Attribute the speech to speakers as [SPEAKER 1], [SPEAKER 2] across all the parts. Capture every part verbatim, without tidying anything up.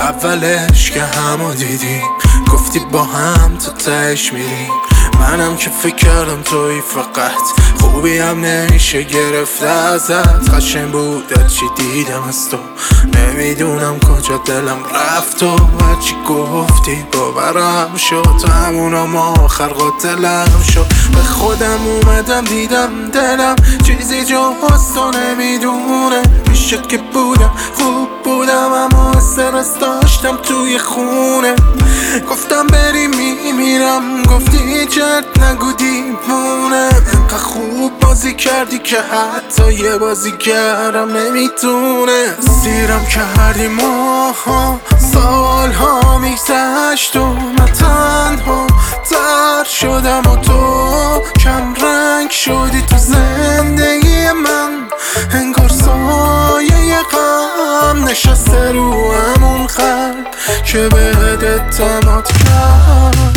[SPEAKER 1] اولش که همو دیدیم گفتی با هم تا تهش میریم. منم که فکر کردم توی فقط خوبی هم نمیشه گرفته ازت. قشنگ بود چی دیدم از تو، نمیدونم کجا دلم رفت و هرچی گفتی باورم شد. تو همونم آخر قاتلم شد. به خودم اومدم دیدم دلم چیزی جاست و نمیدونه. میشد که بودم خوب بودم اما استرس داشتم توی خونه. گفتم بری میمیرم گفتی چرت نگو دیوونه. انقدر خوب بازی کردی که حتی یه بازیگرم نمیتونه. سیرم کردی ماها سالها میگذشت و من تنها تر شدم و تو کم رنگ شدی تو زندگی من. انگار سایه غم نشسته رو همون قلب که بهت اعتماد کرد.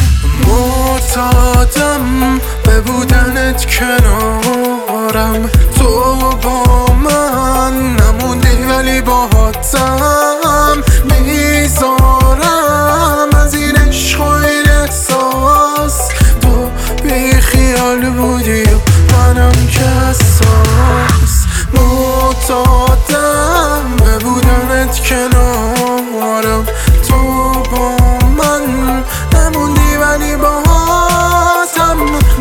[SPEAKER 1] معتادم به بودنت کنارم، تو با من نموندی ولی باهاتم میذارم از این عشق و این احساس. تو بی خیال بودی و منم که حساس. معتادم به بودنت کنارم، تو با من نموندی ولی باهاتم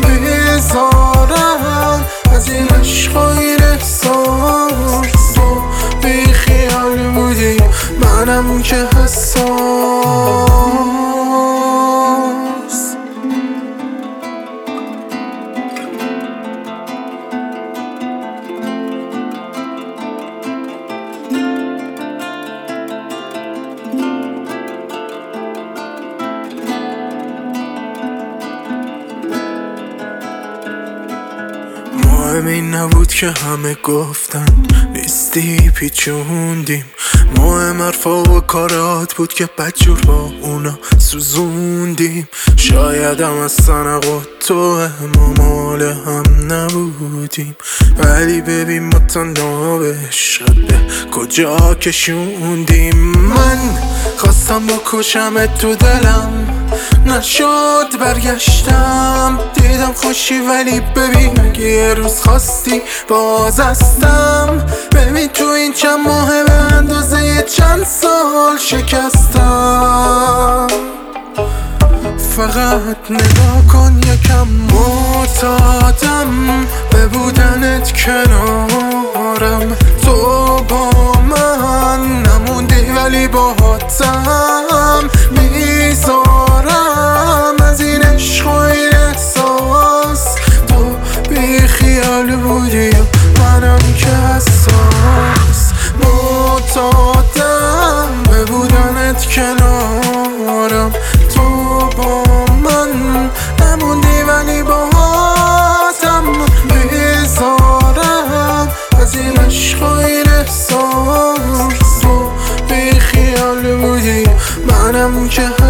[SPEAKER 1] میذارم از این عشق و این احساس. تو بی خیال بودی منم که حساس. مهم این نبود که همه گفتن نیستی پیچوندیم. مهم حرفا و کارات بود که بدجور با اونا سوزوندیم. شاید هم از سنق و تو ما مال هم نبودیم، ولی ببین ما تنها به عشقت به کجا کشوندیم. من خواستم بکشم تو دلم نشد، برگشتم دیدم خوشی ولی ببین اگه یه روز خواستی باز هستم. ببین تو این چند ماه به اندازه یه چند سال شکستم. فقط نگاه کن یکم. معتادم به بودنت کنارم، تو با من نموندی ولی باهاتم میذارم از این عشق و این احساس. تو بی خیال بودی و منم که حساس. معتادم به بودنت کنارم، تو با من نموندی ولی باهاتم میذارم از این عشق و این احساس. تو بی خیال بودی منم که